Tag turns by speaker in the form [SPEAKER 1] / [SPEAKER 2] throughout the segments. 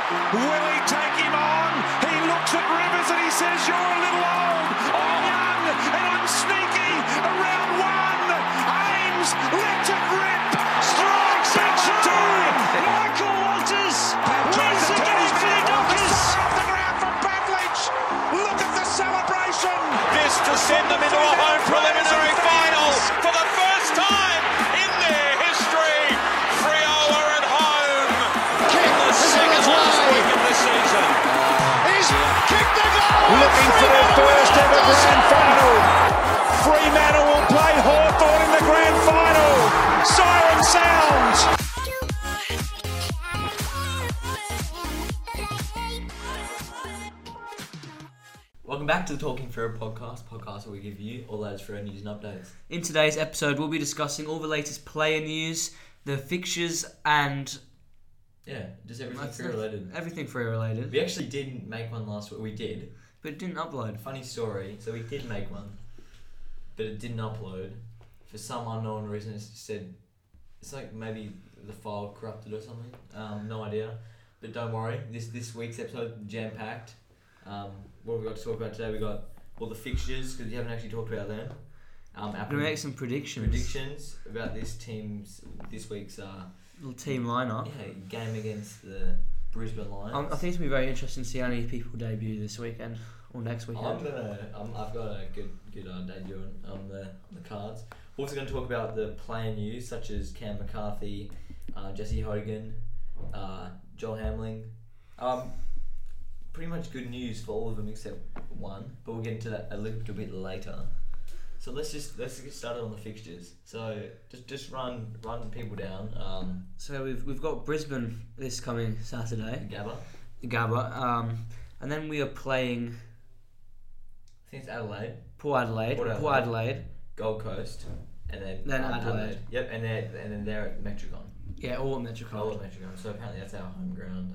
[SPEAKER 1] Will he take him on? He looks at Rivers and he says, "You're a little old. I'm young and I'm sneaky." Around one, Ames lets it rip. Strikes out two. Michael Walters wins against the Dockers. Off the ground from Pavlich. Look at the celebration.
[SPEAKER 2] This to send them into a home preliminary final for the first time in their history. Freo are at home. In the second last week of the season.
[SPEAKER 1] He's kicked the goal.
[SPEAKER 3] Looking for their first ever grand final. Fremantle will play Hawthorn in the grand final. Siren sounds.
[SPEAKER 4] Welcome back to the Talking Freo podcast where we give you all those Freo news and updates.
[SPEAKER 5] In today's episode, we'll be discussing all the latest player news, the fixtures, and
[SPEAKER 4] Yeah, just everything Freo related.
[SPEAKER 5] everything Freo related.
[SPEAKER 4] We actually didn't make one last week. We did.
[SPEAKER 5] But it didn't upload.
[SPEAKER 4] Funny story. So we did make one, but it didn't upload. For some unknown reason, it said it's like maybe the file corrupted or something. No idea. But don't worry. This week's episode jam packed. What have we got to talk about today? We got all the fixtures because you haven't actually talked about them.
[SPEAKER 5] We're going to make some
[SPEAKER 4] predictions about this week's
[SPEAKER 5] little team lineup.
[SPEAKER 4] game against the Brisbane Lions.
[SPEAKER 5] I think it's going to be very interesting to see how many people debut this weekend or next weekend.
[SPEAKER 4] I've got a good debut on the cards. We're also going to talk about the player news such as Cam McCarthy, Jesse Hogan, Joel Hamling. Pretty much good news for all of them except one, but we'll get into that a little bit later. So let's get started on the fixtures. So just run people down.
[SPEAKER 5] So we've got Brisbane this coming Saturday. Gabba. And then we are playing.
[SPEAKER 4] I think it's Adelaide.
[SPEAKER 5] Port Adelaide.
[SPEAKER 4] Gold Coast. And
[SPEAKER 5] then Adelaide.
[SPEAKER 4] Yep, and then they're at Metricon.
[SPEAKER 5] Yeah, all at Metricon.
[SPEAKER 4] So apparently that's our home ground.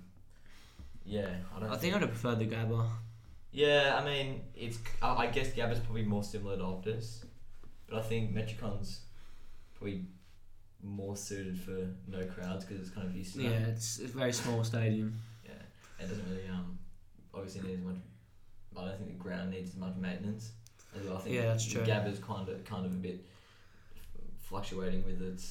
[SPEAKER 5] I think I'd have preferred the Gabba.
[SPEAKER 4] Yeah, I mean, I guess Gabba's probably more similar to Optus, but I think Metricon's probably more suited for no crowds because it's kind of used to
[SPEAKER 5] that. Yeah, it's a very small stadium.
[SPEAKER 4] Yeah, it doesn't really obviously need as much. I don't think the ground needs as much maintenance as well. I think
[SPEAKER 5] that's true.
[SPEAKER 4] Gabba's kind of a bit fluctuating with its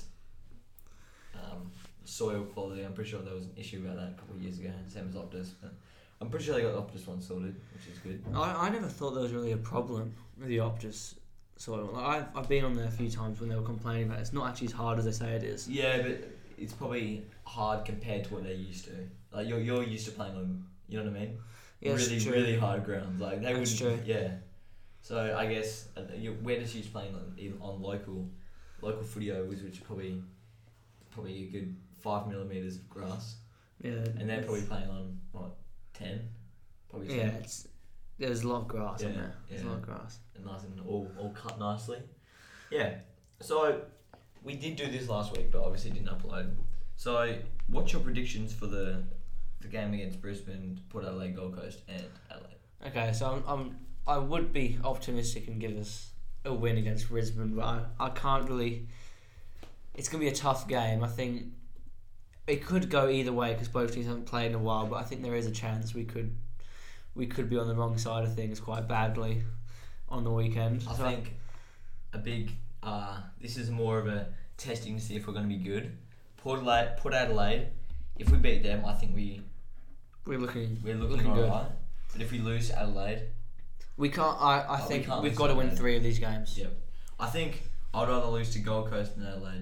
[SPEAKER 4] soil quality. I'm pretty sure there was an issue about that a couple of years ago, same as Optus. But I'm pretty sure they got the Optus one sorted, which is good.
[SPEAKER 5] I never thought there was really a problem with the Optus soil. Like, I've been on there a few times when they were complaining about it. It's not actually as hard as they say it is.
[SPEAKER 4] Yeah, but it's probably hard compared to what they're used to. Like you're used to playing on, you know what I mean?
[SPEAKER 5] Yeah,
[SPEAKER 4] really hard grounds. Like they
[SPEAKER 5] That's
[SPEAKER 4] wouldn't.
[SPEAKER 5] true.
[SPEAKER 4] Yeah. So I guess we're just used to playing on local footy overs, which are probably a good 5 millimeters of grass.
[SPEAKER 5] Yeah.
[SPEAKER 4] And they're probably playing on 10. Probably 10.
[SPEAKER 5] Yeah, there's a lot of grass on there. There's a lot of grass.
[SPEAKER 4] And nice and all cut nicely. Yeah. So we did do this last week, but obviously didn't upload. So what's your predictions for the game against Brisbane, Port Adelaide, Gold Coast, and Adelaide?
[SPEAKER 5] Okay, so I would be optimistic and give us a win against Brisbane, but I can't really. It's going to be a tough game. I think it could go either way because both teams haven't played in a while, but I think there is a chance we could be on the wrong side of things quite badly on the weekend.
[SPEAKER 4] I think a big. This is more of a testing to see if we're going to be good. Port Adelaide, if we beat them, I think
[SPEAKER 5] we're looking
[SPEAKER 4] all
[SPEAKER 5] good.
[SPEAKER 4] right. But if we lose to Adelaide,
[SPEAKER 5] we can't. I think we've got to win 3 of these games.
[SPEAKER 4] Yep. I think I'd rather lose to Gold Coast than Adelaide.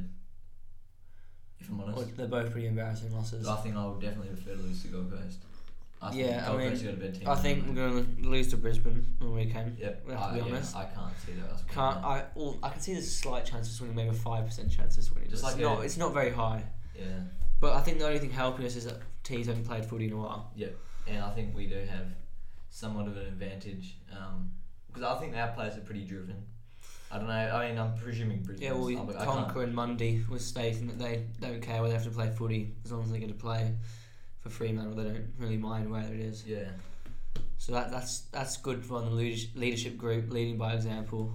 [SPEAKER 4] If I'm honest.
[SPEAKER 5] Well, they're both pretty embarrassing losses.
[SPEAKER 4] I think I would definitely prefer to lose to Gold Coast. I think
[SPEAKER 5] I think we're going to lose to Brisbane on the weekend.
[SPEAKER 4] Yep.
[SPEAKER 5] We have to be honest.
[SPEAKER 4] I can't see that.
[SPEAKER 5] I can see there's a slight chance of winning, maybe a 5% chance of winning. It's not very high.
[SPEAKER 4] Yeah.
[SPEAKER 5] But I think the only thing helping us is that teams haven't played footy in a while.
[SPEAKER 4] Yep. And I think we do have somewhat of an advantage because I think our players are pretty driven. I don't know. I mean, I'm presuming Brisbane.
[SPEAKER 5] Yeah, well, Conker and Mundy was stating that they don't care whether they have to play footy as long as they get to play for Fremantle. They don't really mind where it is.
[SPEAKER 4] Yeah.
[SPEAKER 5] So that's good for the leadership group, leading by example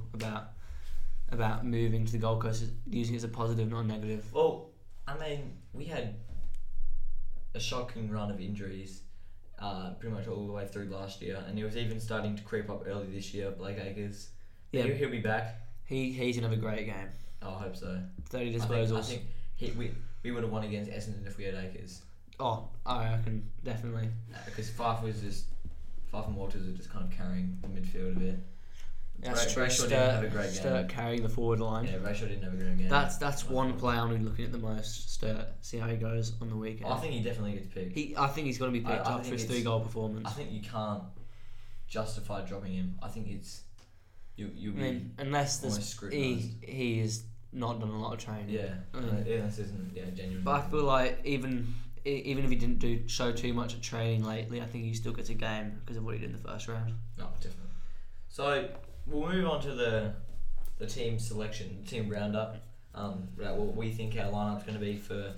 [SPEAKER 5] about moving to the Gold Coast, using it as a positive, not a negative.
[SPEAKER 4] Well, I mean, we had a shocking run of injuries, pretty much all the way through last year, and he was even starting to creep up early this year. Blake Acres,
[SPEAKER 5] Yeah.
[SPEAKER 4] he'll be back.
[SPEAKER 5] He's gonna have a great game.
[SPEAKER 4] I hope so.
[SPEAKER 5] 30 disposals.
[SPEAKER 4] I think we would have won against Essendon if we had Acres.
[SPEAKER 5] Oh, I reckon definitely.
[SPEAKER 4] Because Fife and Walters are just kind of carrying the midfield a bit.
[SPEAKER 5] That's true.
[SPEAKER 4] Brayshaw didn't have a great
[SPEAKER 5] Sturt
[SPEAKER 4] game.
[SPEAKER 5] carrying the forward line.
[SPEAKER 4] Yeah, Brayshaw didn't have a great game.
[SPEAKER 5] That's one player I'm gonna be looking at the most. Sturt. See how he goes on the weekend.
[SPEAKER 4] I think he definitely gets picked.
[SPEAKER 5] I think he's gonna be picked
[SPEAKER 4] I
[SPEAKER 5] up for
[SPEAKER 4] think
[SPEAKER 5] his
[SPEAKER 4] it's-
[SPEAKER 5] 3-goal performance.
[SPEAKER 4] I think you can't justify dropping him. I think it's you'll be
[SPEAKER 5] unless
[SPEAKER 4] almost scrutinised.
[SPEAKER 5] he has not done a lot of training.
[SPEAKER 4] Yeah, this isn't genuine.
[SPEAKER 5] But I feel like even if he didn't show too much at training lately, I think he still gets a game because of what he did in the first round.
[SPEAKER 4] No, definitely. So we'll move on to the team selection, the team roundup. What we think our lineup's going to be for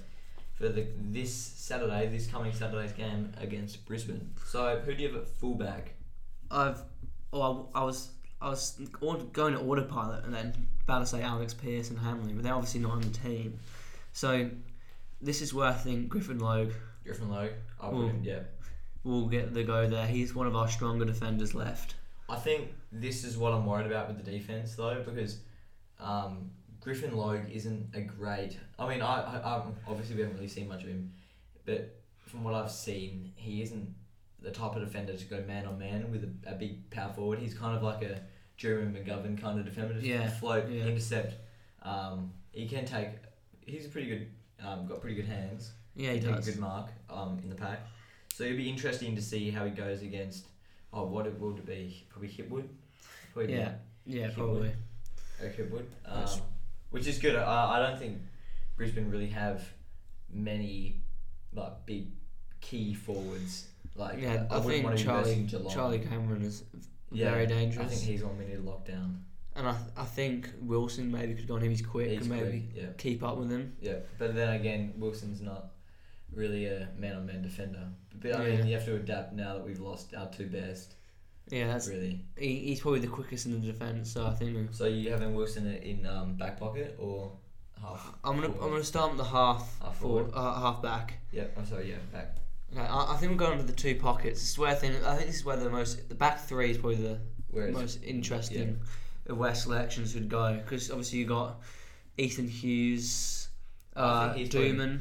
[SPEAKER 4] this coming Saturday's game against Brisbane. So who do you have at fullback?
[SPEAKER 5] I was going to autopilot and then about to say Alex Pearce and Hamlin, but they're obviously not on the team. So this is where I think Griffin Logue
[SPEAKER 4] I'll put him, yeah.
[SPEAKER 5] will get the go there. He's one of our stronger defenders left.
[SPEAKER 4] I think this is what I'm worried about with the defence though, because Griffin Logue isn't a great... I mean, I obviously we haven't really seen much of him, but from what I've seen, he isn't the type of defender to go man-on-man with a big power forward. He's kind of like a Jeremy McGovern kind of defender. Just float, intercept. He can take... He's a pretty good... got pretty good hands.
[SPEAKER 5] Yeah, he
[SPEAKER 4] can
[SPEAKER 5] does.
[SPEAKER 4] take a good mark in the pack. So it'll be interesting to see how he goes against... what it will be? Probably Hipwood?
[SPEAKER 5] Probably.
[SPEAKER 4] Hipwood. Which is good. I don't think Brisbane really have many like big key forwards. Like
[SPEAKER 5] I
[SPEAKER 4] wouldn't
[SPEAKER 5] think
[SPEAKER 4] want to be versing Geelong.
[SPEAKER 5] Charlie Cameron is very dangerous.
[SPEAKER 4] I think he's one we need to lock down.
[SPEAKER 5] And I think Wilson maybe could go on him. He's quick and maybe keep up with him.
[SPEAKER 4] Yeah, but then again, Wilson's not really a man-on-man defender. But I mean, you have to adapt now that we've lost our two best.
[SPEAKER 5] Yeah, that's
[SPEAKER 4] really.
[SPEAKER 5] He's probably the quickest in the defence. So I think.
[SPEAKER 4] So you having Wilson in back pocket or half?
[SPEAKER 5] I'm gonna start with the half forward, half back.
[SPEAKER 4] Yep. I'm sorry. Yeah, back.
[SPEAKER 5] Okay, I think we're going to the two pockets. This is where I think this is where the back three is probably the most interesting of where selections would go, because obviously you got Ethan Hughes, Dooman,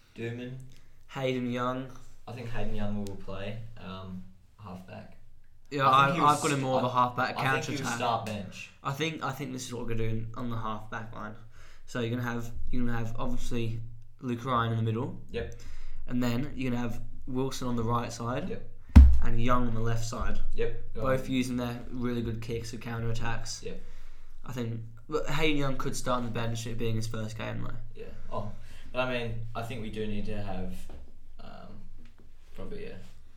[SPEAKER 5] Hayden Young.
[SPEAKER 4] I think Hayden Young will play half back.
[SPEAKER 5] Yeah, I've got him more of a half back counter attack.
[SPEAKER 4] I think he'll start bench.
[SPEAKER 5] I think this is what we're doing on the half back line. So you're gonna have obviously Luke Ryan in the middle.
[SPEAKER 4] Yep.
[SPEAKER 5] And then you're gonna have Wilson on the right side.
[SPEAKER 4] Yep.
[SPEAKER 5] And Young on the left side.
[SPEAKER 4] Yep.
[SPEAKER 5] Both using their really good kicks of counter attacks.
[SPEAKER 4] Yep.
[SPEAKER 5] I think Hayden Young could start on the bench, it being his first game though.
[SPEAKER 4] Yeah. Oh, but I mean, I think we do need to have probably a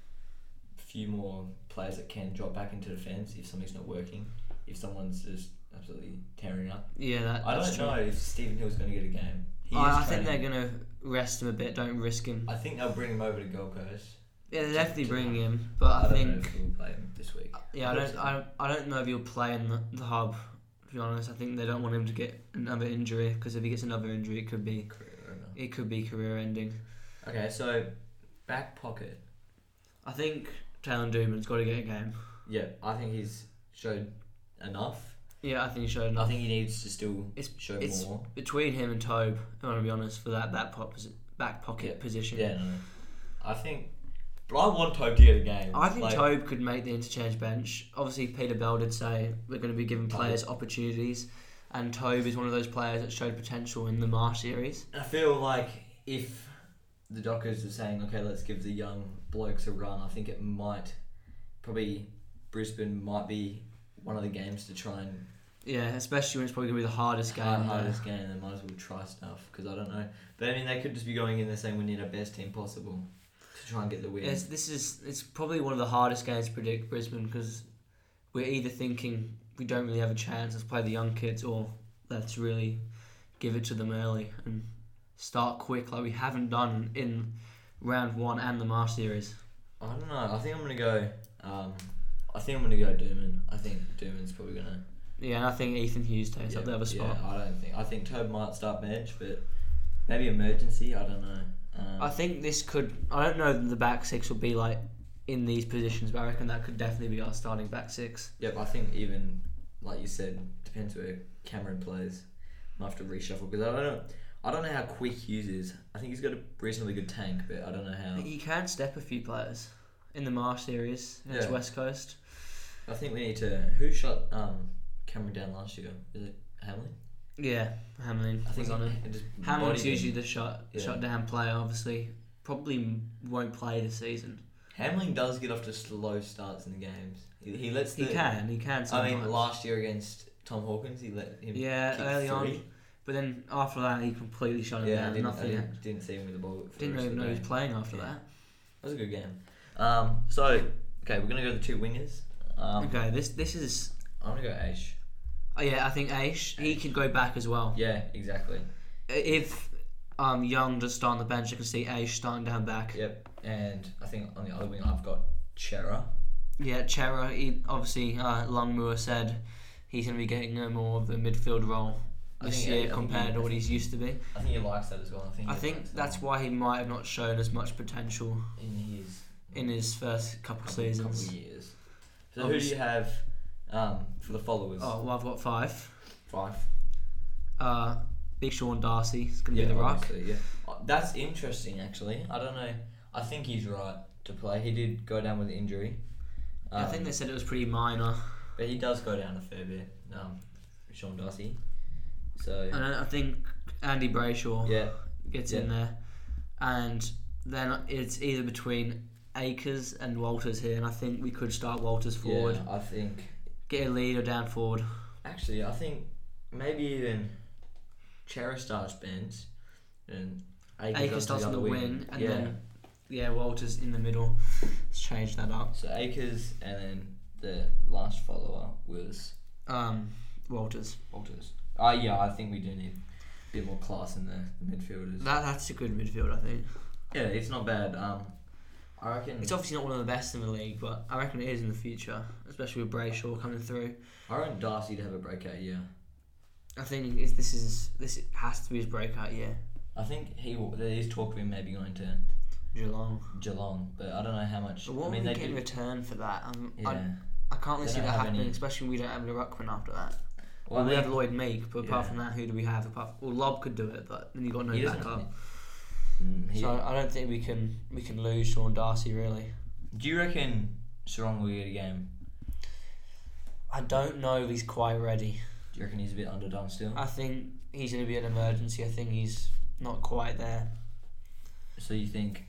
[SPEAKER 4] few more players that can drop back into defence if something's not working. If someone's just absolutely tearing up.
[SPEAKER 5] Yeah,
[SPEAKER 4] I don't know if Stephen Hill's going to get a game.
[SPEAKER 5] I think they're going to rest him a bit. Don't risk him.
[SPEAKER 4] I think they'll bring him over to Gold Coast.
[SPEAKER 5] Yeah, they're definitely bringing him, but I think
[SPEAKER 4] don't know if he'll play him this week.
[SPEAKER 5] Yeah, I don't know if he'll play in the hub. To be honest, I think they don't want him to get another injury, because if he gets another injury, it could be career ending.
[SPEAKER 4] Okay, so back pocket.
[SPEAKER 5] I think Taylor Dooman's got to get a game.
[SPEAKER 4] Yeah, I think he's showed enough.
[SPEAKER 5] Yeah, I think he showed enough.
[SPEAKER 4] I think he needs to still show more. Between
[SPEAKER 5] him and Tobe, I want to be honest, for that back pocket position.
[SPEAKER 4] Yeah, no. I think... But I want Tobe to get a game.
[SPEAKER 5] I think Tobe could make the interchange bench. Obviously, Peter Bell did say we're going to be giving players opportunities, and Tobe is one of those players that showed potential in the Marsh series.
[SPEAKER 4] I feel like if the Dockers are saying, okay, let's give the young blokes a run, I think it might... Probably Brisbane might be one of the games to try and...
[SPEAKER 5] Yeah, especially when it's probably going to be the hardest game.
[SPEAKER 4] They might as well try stuff, because I don't know. But I mean, they could just be going in there saying we need our best team possible to try and get the win.
[SPEAKER 5] Yes, it's probably one of the hardest games to predict, Brisbane, because we're either thinking we don't really have a chance, let's play the young kids, or let's really give it to them early and start quick like we haven't done in round one and the Marsh series.
[SPEAKER 4] I don't know. I think I'm gonna go. Dooman. I think Dooman's probably gonna.
[SPEAKER 5] Yeah, and I think Ethan Hughes takes up the other spot.
[SPEAKER 4] Yeah, I think Tobe might start bench, but maybe emergency. I don't know.
[SPEAKER 5] I think this could. I don't know that the back six will be like in these positions, but I reckon that could definitely be our starting back six.
[SPEAKER 4] Yep, I think even like you said, depends where Cameron plays. Might have to reshuffle because I don't know how quick Hughes is. I think he's got a reasonably good tank, but I don't know how.
[SPEAKER 5] He can step a few players in the Marsh series against West Coast.
[SPEAKER 4] I think we need to. Who shot Cameron down last year? Is it Hamlin?
[SPEAKER 5] Yeah, Hamlin.
[SPEAKER 4] I think
[SPEAKER 5] was on him.
[SPEAKER 4] just
[SPEAKER 5] Hamlin's
[SPEAKER 4] bodied
[SPEAKER 5] usually
[SPEAKER 4] him.
[SPEAKER 5] the shot down player. Obviously, probably won't play this season.
[SPEAKER 4] Hamlin does get off to slow starts in the games. He lets.
[SPEAKER 5] He can sometimes.
[SPEAKER 4] I mean, last year against Tom Hawkins, he let him.
[SPEAKER 5] Yeah,
[SPEAKER 4] kick
[SPEAKER 5] early
[SPEAKER 4] 3.
[SPEAKER 5] on. But then after that, he completely shut him down.
[SPEAKER 4] I didn't see him with the ball. For
[SPEAKER 5] Didn't
[SPEAKER 4] the rest
[SPEAKER 5] even
[SPEAKER 4] of
[SPEAKER 5] know
[SPEAKER 4] the
[SPEAKER 5] he was
[SPEAKER 4] game.
[SPEAKER 5] playing after that.
[SPEAKER 4] That was a good game. So okay, we're gonna go to the two wingers.
[SPEAKER 5] Okay, this is.
[SPEAKER 4] I'm gonna go Aish.
[SPEAKER 5] Oh yeah, I think Aish. He could go back as well.
[SPEAKER 4] Yeah, exactly.
[SPEAKER 5] If Young does start on the bench, I can see Aish starting down back.
[SPEAKER 4] Yep, and I think on the other wing I've got Chera.
[SPEAKER 5] Yeah, Chera. Obviously, Longmoor said he's going to be getting more of the midfield role this year compared to what he's used to be.
[SPEAKER 4] I think he likes that as well.
[SPEAKER 5] I think that's why he might have not shown as much potential
[SPEAKER 4] in
[SPEAKER 5] his first couple seasons.
[SPEAKER 4] Couple years. So who do you have for the followers?
[SPEAKER 5] Oh, well, I've got 5.
[SPEAKER 4] 5.
[SPEAKER 5] Big Sean Darcy is going to be the ruck.
[SPEAKER 4] Yeah. That's interesting, actually. I don't know. I think he's right to play. He did go down with an injury.
[SPEAKER 5] I think they said it was pretty minor.
[SPEAKER 4] But he does go down a fair bit, Sean Darcy. So
[SPEAKER 5] And I think Andy Brayshaw
[SPEAKER 4] yeah,
[SPEAKER 5] gets in there. And then it's either between Akers and Walters here, and I think we could start Walters forward.
[SPEAKER 4] Yeah, I think.
[SPEAKER 5] Get a leader down forward.
[SPEAKER 4] Actually, I think maybe even Chera starts bench and
[SPEAKER 5] Akers starts on the wing, and
[SPEAKER 4] then
[SPEAKER 5] Walters in the middle. Let's change that up.
[SPEAKER 4] So Akers, and then the last follower was
[SPEAKER 5] Walters.
[SPEAKER 4] Yeah, I think we do need a bit more class in the midfielders.
[SPEAKER 5] That's a good midfield, I think.
[SPEAKER 4] Yeah, it's not bad. I reckon
[SPEAKER 5] It's obviously not one of the best in the league, but I reckon it is in the future, especially with Brayshaw coming through.
[SPEAKER 4] I want Darcy to have a breakout year.
[SPEAKER 5] I think this has to be his breakout year.
[SPEAKER 4] I think there is talk of him maybe going to Geelong, but I don't know how much.
[SPEAKER 5] But what would we get in return for that? I can't really
[SPEAKER 4] They
[SPEAKER 5] see
[SPEAKER 4] don't
[SPEAKER 5] that
[SPEAKER 4] have
[SPEAKER 5] happening,
[SPEAKER 4] any-
[SPEAKER 5] especially when we don't have a ruckman after that.
[SPEAKER 4] Well,
[SPEAKER 5] We have Lloyd Meek, but apart
[SPEAKER 4] Yeah.
[SPEAKER 5] from that, who do we have? Lob could do it, but then you got no
[SPEAKER 4] He doesn't-
[SPEAKER 5] backup.
[SPEAKER 4] he-
[SPEAKER 5] So I don't think we can lose Sean Darcy really.
[SPEAKER 4] Do you reckon Sarong will get a game?
[SPEAKER 5] I don't know if he's quite ready.
[SPEAKER 4] Do you reckon he's a bit underdone still?
[SPEAKER 5] I think he's going to be an emergency. I think he's not quite there.
[SPEAKER 4] So you think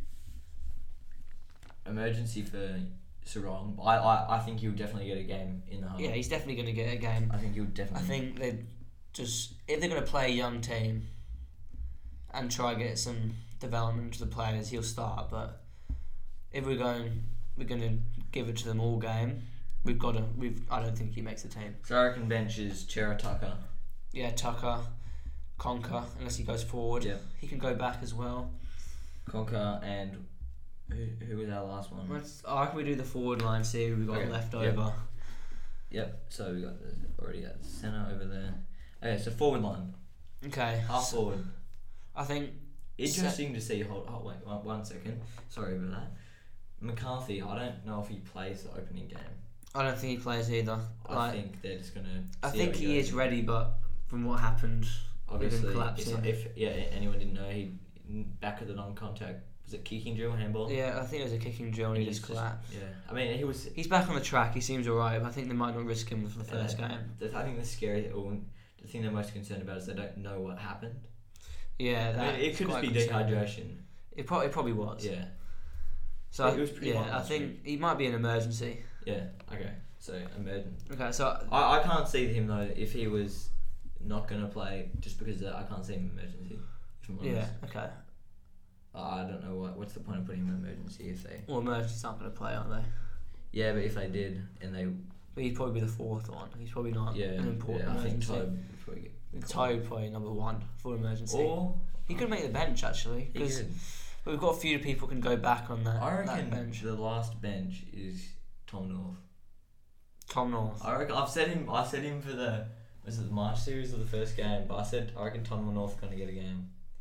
[SPEAKER 4] emergency for Sarong? I think he'll definitely get a game in the home.
[SPEAKER 5] Yeah, he's definitely going to get a game.
[SPEAKER 4] I think he'll
[SPEAKER 5] I
[SPEAKER 4] definitely.
[SPEAKER 5] think if they're going to play a young team and try to get some development to the players, he'll start. But if we're going to give it to them all game, I don't think he makes the team.
[SPEAKER 4] So I reckon bench is Chera, Tucker.
[SPEAKER 5] Yeah, Tucker, Conker, unless he goes forward.
[SPEAKER 4] Yeah.
[SPEAKER 5] He can go back as well.
[SPEAKER 4] Conker and who was our last one?
[SPEAKER 5] I reckon we do the forward line, see who we got
[SPEAKER 4] Okay,
[SPEAKER 5] left
[SPEAKER 4] yep.
[SPEAKER 5] over.
[SPEAKER 4] Yep. So we got already got centre over there. Okay, so forward line,
[SPEAKER 5] Okay.
[SPEAKER 4] half forward.
[SPEAKER 5] I think
[SPEAKER 4] Interesting to see. Hold wait 1 second. Sorry about that. McCarthy. I don't know if he plays the opening game.
[SPEAKER 5] I don't think he plays either.
[SPEAKER 4] I think they're just gonna.
[SPEAKER 5] I
[SPEAKER 4] see
[SPEAKER 5] think
[SPEAKER 4] how
[SPEAKER 5] he
[SPEAKER 4] goes.
[SPEAKER 5] is ready, but from what happened,
[SPEAKER 4] Obviously,
[SPEAKER 5] with him collapsing.
[SPEAKER 4] if anyone didn't know, he back at the non-contact. Was it kicking drill, handball?
[SPEAKER 5] Yeah, I think it was a kicking drill and he
[SPEAKER 4] He's
[SPEAKER 5] just collapsed.
[SPEAKER 4] Yeah, I mean he was.
[SPEAKER 5] He's back on the track. He seems alright, but I think they might not risk him for the first game.
[SPEAKER 4] I think the thing they're most concerned about is they don't know what happened.
[SPEAKER 5] Yeah,
[SPEAKER 4] I mean, it could just be dehydration.
[SPEAKER 5] It probably was.
[SPEAKER 4] Yeah.
[SPEAKER 5] So
[SPEAKER 4] It was pretty hot
[SPEAKER 5] I
[SPEAKER 4] last
[SPEAKER 5] think
[SPEAKER 4] week.
[SPEAKER 5] he might be an emergency.
[SPEAKER 4] Yeah. Okay. So emergent.
[SPEAKER 5] Okay, so
[SPEAKER 4] I can't see him though if he was not gonna play just because I can't see him emergency. If I'm honest.
[SPEAKER 5] yeah, okay.
[SPEAKER 4] I don't know what's the point of putting him in emergency if they.
[SPEAKER 5] Well, emergencies aren't going to play, aren't they?
[SPEAKER 4] Yeah, but if they did and they.
[SPEAKER 5] But he'd probably be the fourth one. He's probably not
[SPEAKER 4] Yeah.
[SPEAKER 5] an important
[SPEAKER 4] I think
[SPEAKER 5] emergency.
[SPEAKER 4] Tobe would probably get.
[SPEAKER 5] Toe probably number 1 for emergency.
[SPEAKER 4] Or
[SPEAKER 5] he could make the bench actually,
[SPEAKER 4] he
[SPEAKER 5] because
[SPEAKER 4] could.
[SPEAKER 5] we've got a few people can go back on that.
[SPEAKER 4] I
[SPEAKER 5] that
[SPEAKER 4] reckon
[SPEAKER 5] bench.
[SPEAKER 4] the last bench is Tom North.
[SPEAKER 5] Tom North.
[SPEAKER 4] I reckon I said him for the March series or the first game, but I reckon Tom North's gonna get a game.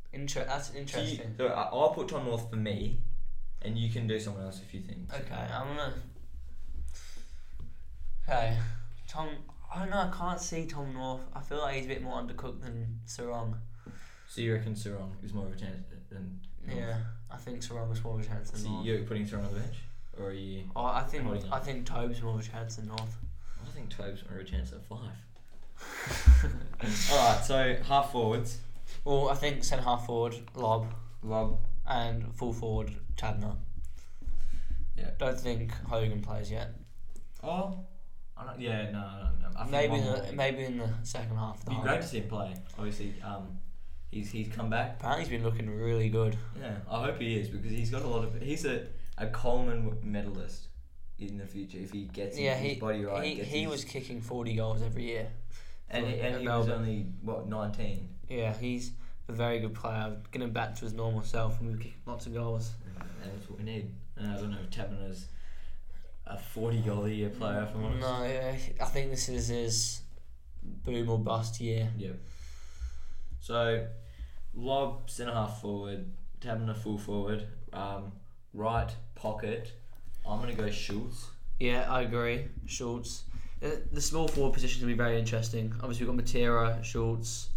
[SPEAKER 5] That's interesting.
[SPEAKER 4] So I'll put Tom North for me, and you can do someone else if you think.
[SPEAKER 5] Okay, I'm gonna. Okay, Tom. I don't know. I can't see Tom North. I feel like he's a bit more undercooked than Sarong.
[SPEAKER 4] So you reckon Sarong is more of a chance than North?
[SPEAKER 5] Yeah, I think Sarong is more of a chance than
[SPEAKER 4] So
[SPEAKER 5] North.
[SPEAKER 4] you're putting Sarong on the bench, or are you?
[SPEAKER 5] Oh, I think
[SPEAKER 4] holding on?
[SPEAKER 5] Tobe's more of a chance than North.
[SPEAKER 4] I think Tobe's more of a chance at 5. All right, so half forwards.
[SPEAKER 5] Well, I think centre half forward Lob
[SPEAKER 4] Lob.
[SPEAKER 5] and full forward Tabner.
[SPEAKER 4] Yeah.
[SPEAKER 5] Don't think Hogan plays yet.
[SPEAKER 4] Oh. I don't, yeah, no. I think
[SPEAKER 5] Maybe in the second half. Of the
[SPEAKER 4] It'd be great to see him play. Obviously, he's come back.
[SPEAKER 5] Apparently, he's been looking really good.
[SPEAKER 4] Yeah, I hope he is because he's got a lot of. He's a Coleman medalist in the future if he gets his body right.
[SPEAKER 5] He was kicking 40 goals every year.
[SPEAKER 4] And he was only 19.
[SPEAKER 5] Yeah, he's a very good player. Getting back to his normal self, and we've kicked lots of goals.
[SPEAKER 4] And that's what we need. And I don't know if Tabner's a 40-goal-a-year player, if I'm honest.
[SPEAKER 5] No, I think this is his boom or bust year.
[SPEAKER 4] Yeah. So, Lob, centre-half forward, Tabner full forward, right pocket. I'm going to go Schultz.
[SPEAKER 5] Yeah, I agree. Schultz. The small forward position is going to be very interesting. Obviously, we've got Matera, Schultz,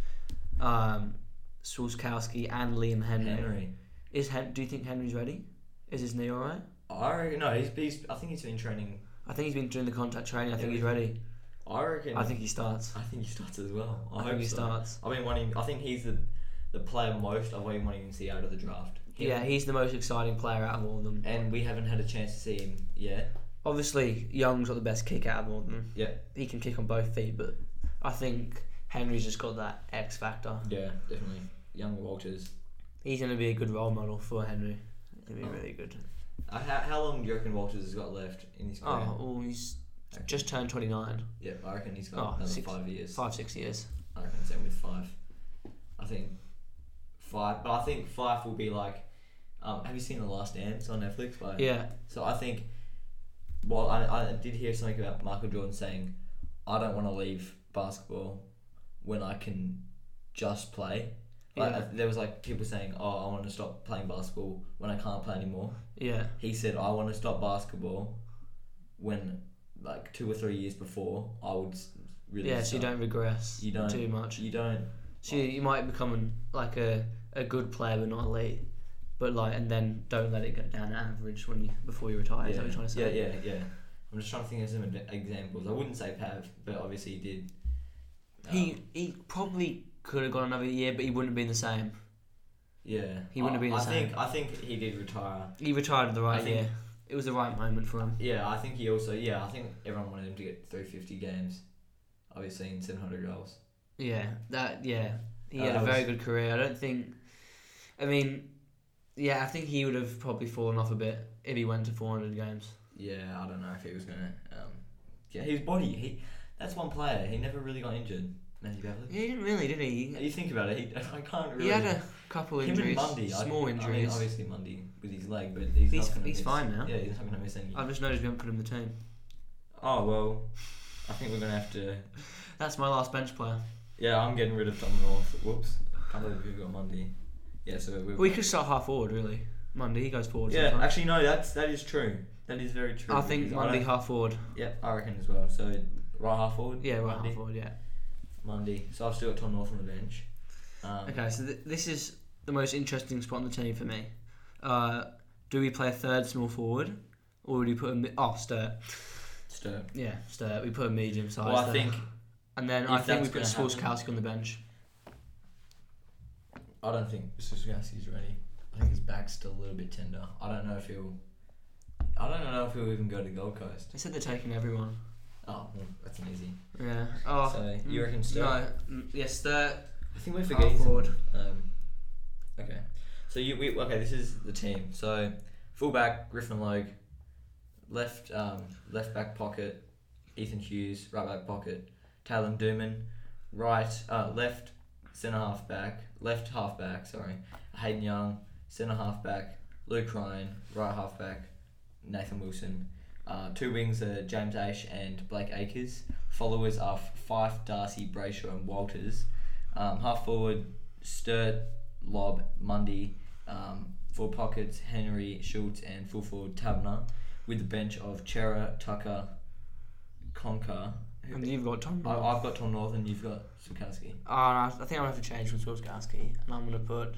[SPEAKER 5] Swiatkowski, and Liam Henry. Do you think Henry's ready? Is his knee alright?
[SPEAKER 4] I reckon, no, I think he's been training.
[SPEAKER 5] I think he's been doing the contact training. I think he's ready.
[SPEAKER 4] I think
[SPEAKER 5] he starts.
[SPEAKER 4] I think he starts as well.
[SPEAKER 5] I think he starts.
[SPEAKER 4] I think he's the player most I've been wanting to see out of the draft.
[SPEAKER 5] Yeah, he's the most exciting player out of all of them.
[SPEAKER 4] And we haven't had a chance to see him yet.
[SPEAKER 5] Obviously, Young's got the best kick out of all of them.
[SPEAKER 4] Yeah.
[SPEAKER 5] He can kick on both feet, but I think Henry's just got that X factor.
[SPEAKER 4] Yeah, definitely. Young Walters.
[SPEAKER 5] He's going to be a good role model for Henry. He'll be really good.
[SPEAKER 4] How long do you reckon Walters has got left in his career?
[SPEAKER 5] Oh, well, he's just turned 29.
[SPEAKER 4] Yeah, I reckon he's got another 5 years.
[SPEAKER 5] 5-6 years.
[SPEAKER 4] I reckon same with 5. I think 5, but I think 5 will be like. Have you seen The Last Dance on Netflix?
[SPEAKER 5] Yeah.
[SPEAKER 4] So I think. Well, I did hear something about Michael Jordan saying, "I don't want to leave basketball when I can just play." Like, there was like people saying, "Oh, I want to stop playing basketball when I can't play anymore."
[SPEAKER 5] Yeah.
[SPEAKER 4] He said, "I want to stop basketball when, like, 2 or 3 years before I would really."
[SPEAKER 5] Yeah, so you don't regress too much.
[SPEAKER 4] You don't.
[SPEAKER 5] So you might become like a good player but not elite, but like, and then don't let it go down to average before you retire. Is that what you're trying to say?
[SPEAKER 4] Yeah. I'm just trying to think of some examples. I wouldn't say Pav, but obviously he did.
[SPEAKER 5] He probably could have gone another year, but he wouldn't have been the same.
[SPEAKER 4] Yeah,
[SPEAKER 5] he wouldn't have been the same.
[SPEAKER 4] I think he did retire.
[SPEAKER 5] He retired at the right year. It was the right moment for him.
[SPEAKER 4] Yeah, I think he also. Yeah, I think everyone wanted him to get 350 games. Obviously, in 700 goals.
[SPEAKER 5] Yeah, he had a very good career. I think he would have probably fallen off a bit if he went to 400 games.
[SPEAKER 4] Yeah, I don't know if he was gonna. His body. That's one player. He never really got injured. Matthew Beverley.
[SPEAKER 5] He didn't really, did he?
[SPEAKER 4] You think about it. I can't really.
[SPEAKER 5] He had a couple injuries.
[SPEAKER 4] Mundy,
[SPEAKER 5] small injuries.
[SPEAKER 4] I mean, obviously Mundy with his leg, but he's
[SPEAKER 5] fine now.
[SPEAKER 4] Yeah, he's not gonna miss any.
[SPEAKER 5] I've just noticed we haven't put him in the team.
[SPEAKER 4] Oh well, I think we're gonna have to.
[SPEAKER 5] That's my last bench player.
[SPEAKER 4] Yeah, I'm getting rid of Tom North. Whoops, can't believe we've got Mundy. Yeah, so
[SPEAKER 5] we could start half forward really. Mundy, he goes forward.
[SPEAKER 4] Yeah,
[SPEAKER 5] sometimes.
[SPEAKER 4] Actually no, that is true. That is very true.
[SPEAKER 5] I think Mundy half forward.
[SPEAKER 4] Yeah, I reckon as well. So right half forward.
[SPEAKER 5] Yeah, right half forward. Yeah.
[SPEAKER 4] Mundy. So I've still got Tom North on the bench.
[SPEAKER 5] Okay, so this is the most interesting spot on the team for me. Do we play a third small forward, or do we put Sturt?
[SPEAKER 4] Sturt.
[SPEAKER 5] Yeah, Sturt. We put a medium size.
[SPEAKER 4] Well, I think.
[SPEAKER 5] And then I think we put Swiatkowski on the bench.
[SPEAKER 4] I don't think Swiatkowski's ready. I think his back's still a little bit tender. I don't know if he'll even go to Gold Coast.
[SPEAKER 5] They said they're taking everyone.
[SPEAKER 4] Oh, well, that's an easy.
[SPEAKER 5] Yeah. Oh.
[SPEAKER 4] So you reckon Sturt?
[SPEAKER 5] No. Yeah, Sturt.
[SPEAKER 4] I think we're forgetting
[SPEAKER 5] forward.
[SPEAKER 4] Okay. So this is the team. So fullback Griffin Logue, left back pocket Ethan Hughes, right back pocket Talon Dooman, left half back Hayden Young, centre half back Luke Ryan, right half back Nathan Wilson. 2 wings are James Aish and Blake Acres. Followers are Fife, Darcy, Brayshaw and Walters. Half forward Sturt, Lobb, Mundy, full pockets, Henry, Schultz, and full forward Tabner, with the bench of Chera, Tucker, Conker.
[SPEAKER 5] And you've got Tom North.
[SPEAKER 4] I've got Tom North and you've got Sukowski.
[SPEAKER 5] No, I think I'm going to have to change from Swiatkowski, and I'm going to put...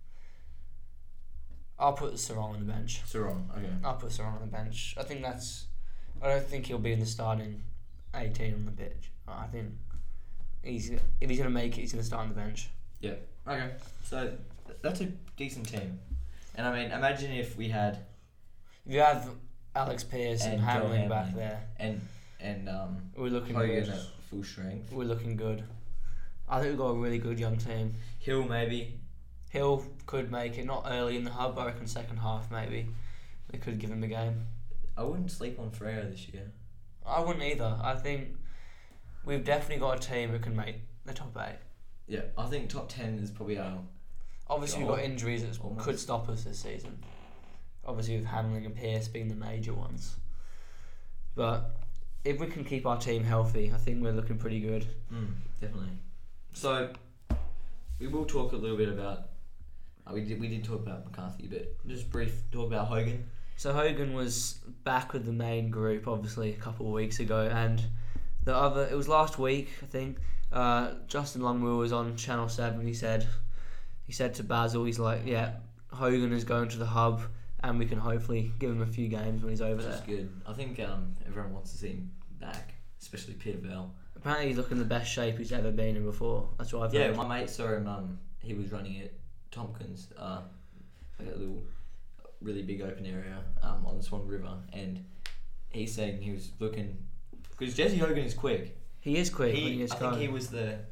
[SPEAKER 5] I'll put Sarong on the bench.
[SPEAKER 4] Sarong, okay.
[SPEAKER 5] I'll put Sarong on the bench. I don't think he'll be in the starting 18 on the pitch. I think if he's going to make it, he's going to start on the bench.
[SPEAKER 4] Yeah, okay. So that's a decent team. And I mean, imagine if we had...
[SPEAKER 5] If you have Alex Pearce and Hamling
[SPEAKER 4] Joe
[SPEAKER 5] back there,
[SPEAKER 4] and
[SPEAKER 5] we're looking
[SPEAKER 4] Hogan
[SPEAKER 5] good.
[SPEAKER 4] at full strength.
[SPEAKER 5] We're looking good. I think we've got a really good young team.
[SPEAKER 4] Hill maybe.
[SPEAKER 5] Hill could make it, not early in the hub, but I reckon second half maybe. They could give him a game.
[SPEAKER 4] I wouldn't sleep on Ferreira this year.
[SPEAKER 5] I wouldn't either. I think we've definitely got a team who can make the top 8.
[SPEAKER 4] Yeah, I think top 10 is probably our...
[SPEAKER 5] Obviously we've got injuries that could stop us this season. Obviously with Hamling and Pearce being the major ones. But if we can keep our team healthy, I think we're looking pretty good.
[SPEAKER 4] Definitely. So, we will talk a little bit about... we did talk about McCarthy, but just brief talk about Hogan.
[SPEAKER 5] So Hogan was back with the main group, obviously, a couple of weeks ago, and it was last week, I think. Justin Longwell was on Channel 7. He said to Basil, he's like, yeah, Hogan is going to the hub, and we can hopefully give him a few games when he's over there.
[SPEAKER 4] Which is good. I think everyone wants to see him back, especially Peter Bell.
[SPEAKER 5] Apparently he's looking the best shape he's ever been in before. That's what I've heard.
[SPEAKER 4] Yeah, my mate saw him. He was running at Tompkins, like a little, really big open area on the Swan River, and he's saying he was looking, because Jesse Hogan is quick.
[SPEAKER 5] He is quick when he is
[SPEAKER 4] I think he was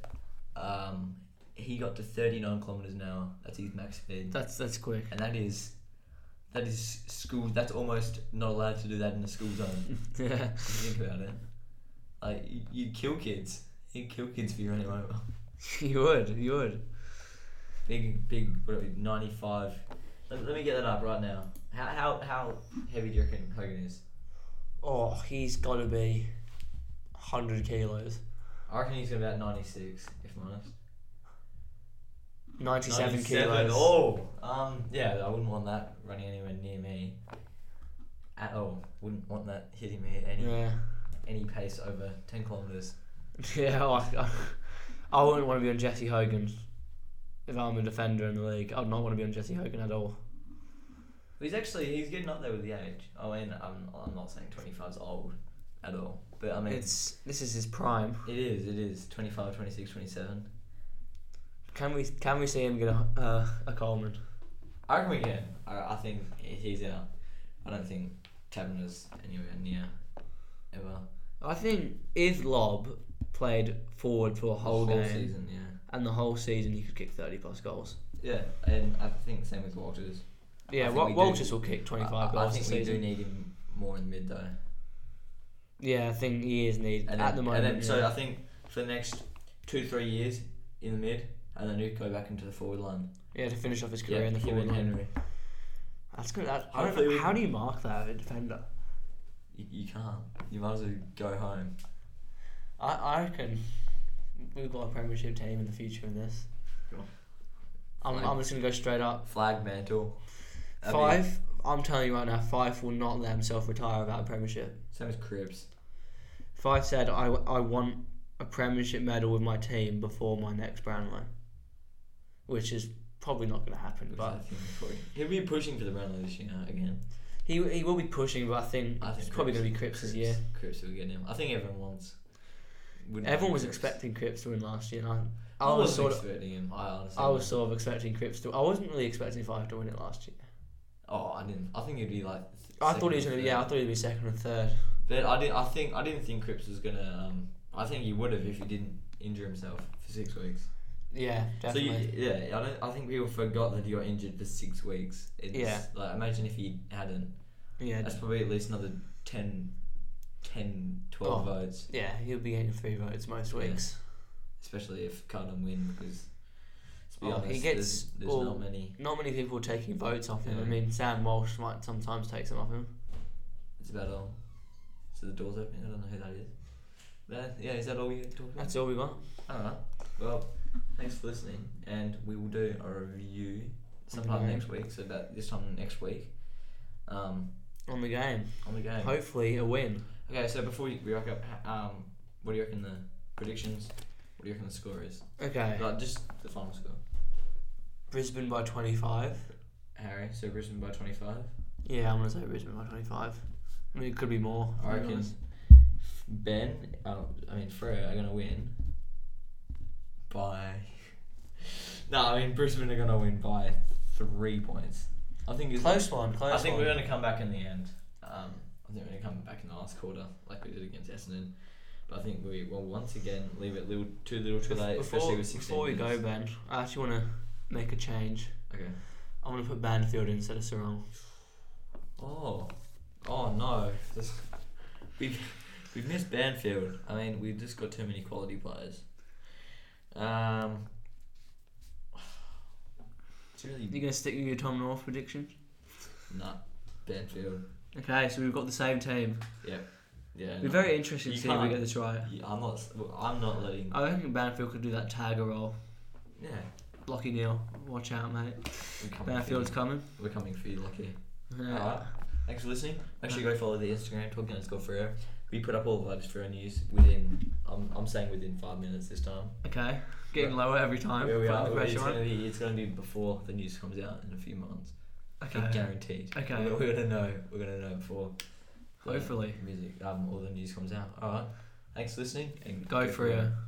[SPEAKER 4] he got to 39 kilometers an hour. That's his max speed.
[SPEAKER 5] That's quick.
[SPEAKER 4] And that is school. That's almost not allowed to do that in the school zone.
[SPEAKER 5] Yeah.
[SPEAKER 4] Think about it. Like you'd kill kids. You'd kill kids if you ran him over.
[SPEAKER 5] You would.
[SPEAKER 4] Big, what are we, 95. Let me get that up right now. How heavy do you reckon Hogan is?
[SPEAKER 5] Oh, he's got to be 100 kilos.
[SPEAKER 4] I reckon he's about 96, if I'm honest.
[SPEAKER 5] 97 kilos.
[SPEAKER 4] Oh, yeah, I wouldn't want that running anywhere near me at all. Wouldn't want that hitting me at any pace over 10 kilometers.
[SPEAKER 5] Yeah, I wouldn't want to be on Jesse Hogan. If I'm a defender in the league, I'd not want to be on Jesse Hogan at all.
[SPEAKER 4] He's getting up there with the age. I mean, I'm not saying 25's old at all, but I mean
[SPEAKER 5] this is his prime.
[SPEAKER 4] It is 25, 26, 27.
[SPEAKER 5] Can we see him get a Coleman?
[SPEAKER 4] I reckon we can. I think he's out. I don't think Tabner's anywhere near ever.
[SPEAKER 5] I think if Lobb played forward for a whole game
[SPEAKER 4] season, yeah.
[SPEAKER 5] And the whole season he could kick 30 plus goals.
[SPEAKER 4] Yeah, and I think the same with Walters.
[SPEAKER 5] Yeah, Walters will kick 25 goals
[SPEAKER 4] I think
[SPEAKER 5] this
[SPEAKER 4] we
[SPEAKER 5] season.
[SPEAKER 4] do need him more in the mid though.
[SPEAKER 5] Yeah, I think he is needed at the moment.
[SPEAKER 4] And then, so I think for the next 2-3 years in the mid, and then he'd go back into the forward line.
[SPEAKER 5] Yeah, to finish off his career in the forward line.
[SPEAKER 4] Henry.
[SPEAKER 5] That's good. How do you mark that, a defender?
[SPEAKER 4] You can't. You might as well go home.
[SPEAKER 5] I reckon we've got a premiership team in the future in this.
[SPEAKER 4] Sure.
[SPEAKER 5] I'm just going to go straight up.
[SPEAKER 4] Flag mantle.
[SPEAKER 5] Five, I'm telling you right now, Fife will not let himself retire without a premiership.
[SPEAKER 4] Same as Cribs.
[SPEAKER 5] Fife said, I want a premiership medal with my team before my next Brownlow. Which is probably not going to happen. But
[SPEAKER 4] he'll be pushing for the Brownlow this year again.
[SPEAKER 5] He will be pushing, but I think it's probably going to be Cripps this year.
[SPEAKER 4] Cripps will get him. I think everyone wants...
[SPEAKER 5] Everyone was expecting Cripps to win last year. And
[SPEAKER 4] I wasn't expecting him. I
[SPEAKER 5] was sort of expecting Cripps to... I wasn't really expecting Fife to win it last year.
[SPEAKER 4] Oh, I didn't. I think it'd be like...
[SPEAKER 5] I thought he was going to... Yeah, I thought he'd be second and third.
[SPEAKER 4] But I didn't think Cripps was going to... I think he would have if he didn't injure himself for 6 weeks.
[SPEAKER 5] Yeah, definitely.
[SPEAKER 4] So I think people forgot that he got injured for 6 weeks. Like, imagine if he hadn't.
[SPEAKER 5] Yeah.
[SPEAKER 4] That's probably at least another 10, 12 votes.
[SPEAKER 5] Yeah, he'll be getting 3 votes most weeks.
[SPEAKER 4] Especially if Cardinal win, because to be honest,
[SPEAKER 5] he gets
[SPEAKER 4] there's not many.
[SPEAKER 5] Not many people taking votes off him.
[SPEAKER 4] Yeah.
[SPEAKER 5] I mean, Sam Walsh might sometimes take some off him.
[SPEAKER 4] It's about all. So the door's opening. I don't know who that is. But yeah, is that all you're talking about?
[SPEAKER 5] That's all we got.
[SPEAKER 4] Alright. Well, Thanks for listening, and we will do a review sometime next week. So about this time next week.
[SPEAKER 5] On the game.
[SPEAKER 4] On the game.
[SPEAKER 5] Hopefully a win.
[SPEAKER 4] Okay, so before we wrap up, what do you reckon the predictions? What do you reckon the score is?
[SPEAKER 5] Okay.
[SPEAKER 4] Like just the final score.
[SPEAKER 5] Brisbane by 25.
[SPEAKER 4] Harry, so Brisbane by 25.
[SPEAKER 5] Yeah, I'm gonna say Brisbane by 25. I mean, it could be more.
[SPEAKER 4] I reckon Freo are gonna win by. No, I mean Brisbane are gonna win by 3 points. I think it's
[SPEAKER 5] Close one.
[SPEAKER 4] I think we're gonna come back in the end. I think we're gonna come back in the last quarter like we did against Essendon. But I think we will once again leave it too little too late, especially with 16
[SPEAKER 5] Before we
[SPEAKER 4] minutes.
[SPEAKER 5] go, Ben, I actually want to make a change.
[SPEAKER 4] Okay.
[SPEAKER 5] I want to put Banfield instead of Sarong.
[SPEAKER 4] Oh no! We've missed Banfield. I mean, we've just got too many quality players. It's really
[SPEAKER 5] You gonna stick with your Tom North prediction?
[SPEAKER 4] nah. Banfield.
[SPEAKER 5] Okay, so we've got the same team.
[SPEAKER 4] Yep. Yeah.
[SPEAKER 5] It'll be very interesting to see if we get this right.
[SPEAKER 4] Yeah, I'm not letting.
[SPEAKER 5] I think Banfield could do that tagger role.
[SPEAKER 4] Yeah.
[SPEAKER 5] Lockie Neal, watch out, mate. Banfield's coming.
[SPEAKER 4] We're coming for you, Lockie.
[SPEAKER 5] Yeah.
[SPEAKER 4] Alright. Thanks for listening. Make sure you go follow the Instagram, Talking Underscore Freo. We put up all of our Freo news within. I'm saying within 5 minutes this time.
[SPEAKER 5] Okay, getting lower every time.
[SPEAKER 4] Here we
[SPEAKER 5] Putting
[SPEAKER 4] are.
[SPEAKER 5] the pressure on.
[SPEAKER 4] It's gonna be before the news comes out in a few months.
[SPEAKER 5] Okay.
[SPEAKER 4] Guaranteed.
[SPEAKER 5] Okay.
[SPEAKER 4] We're gonna know. We're gonna know before. the
[SPEAKER 5] Hopefully.
[SPEAKER 4] Music. All the news comes out. All right. Thanks for listening. And
[SPEAKER 5] Go Freo.